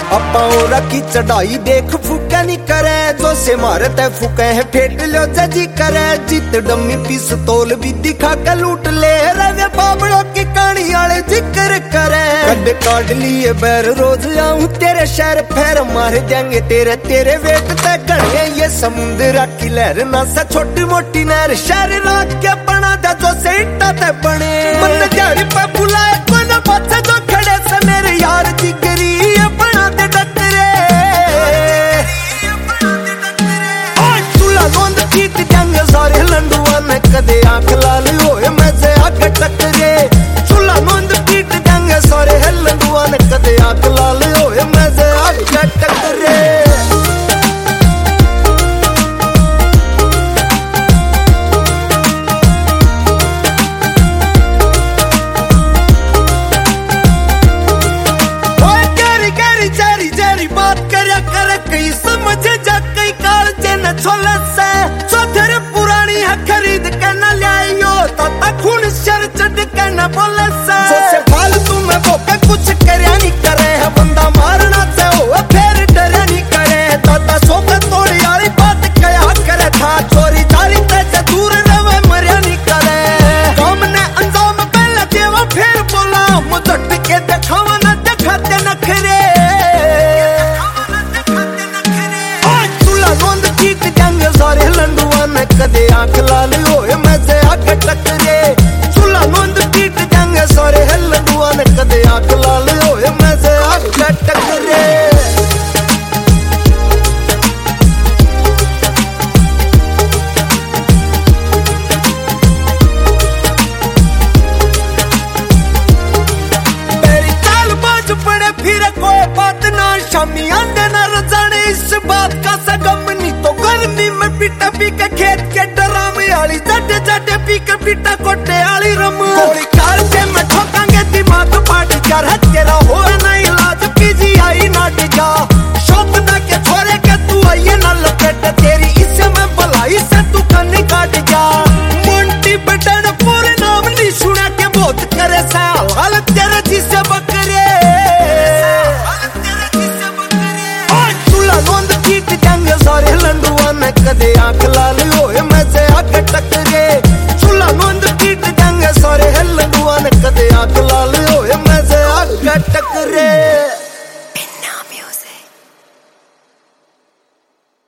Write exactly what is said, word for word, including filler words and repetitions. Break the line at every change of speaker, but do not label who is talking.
अपा की चढ़ाई देख फूका नहीं करे, जो से मारे ते फूके है फेट लो जजी करे। जीत डमी पिस्तौल भी दिखा के लूट ले, रवे बाबड़ों की कहानी आले जिक्र करे। कद काट लिए बैर रोज आऊं तेरे शहर, फेर मार देंगे तेरे तेरे वेट ते गड़े। ये समुद्र की लहर ना सा छोटी मोटी नहर, शहर रात के बना दे जो से इट्टा ते बने। मन झाड़ी पे बुलाए कोन बच्चे जो खड़े से, मेरे यार जिगरी बना दे डकरे। चूल्हा गोंद पीट देंगे सारे लंडुआ ने, कदे आंख लाल होए मैं से आगे टकरे। चूल्हा गोंद पीट देंगे सारे लंडुआ ने, कदे आंख लाल होए मैं से आगे टकरे। पुरानी है खरीद के न लियायो, ताता खून शर चढ़ के न बोले से। जैसे फालतू में बोके कुछ करे नहीं करे है, बंदा मारना से हो फिर डरे नहीं करे। ताता सोके तोड़ी वाली बात कया करे था, चोरी जारी से दूर रहे मरिया नहीं करे। काम ने अंजाम पहले देवा फिर बोला, मुझे के दिखावा न दिखाते नखरे। सारे लंडुआ ने कदे आंख लाल होए मैं से आगे टकरे। चूल्हा गोंद पीट देंगे सारे लंडुआ ने, कदे आंख लाल होए मैं से आगे टकरे। मेरी चाल बाज पड़े फिर कोई बात ना, शामी आंदे ना रजाने इस बात का सगम नहीं। तो गर्मी में पीटा पी के खेत के डरामे आली, जाटे जाटे पी के पीटा कोटे आली रम। गोली कार के मैं ठोकांगे दिमाग फाट कर।